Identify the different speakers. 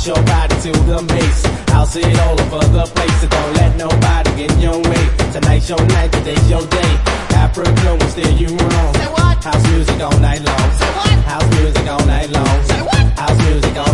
Speaker 1: bounce your body to the bass. I'll see it all over the place, so don't let nobody get in your way. Tonight's your night, today's your day. Africa will steer you wrong.
Speaker 2: Say what?
Speaker 1: House music all night long.
Speaker 2: Say what?
Speaker 1: House music all night long.
Speaker 2: Say what?
Speaker 1: House music all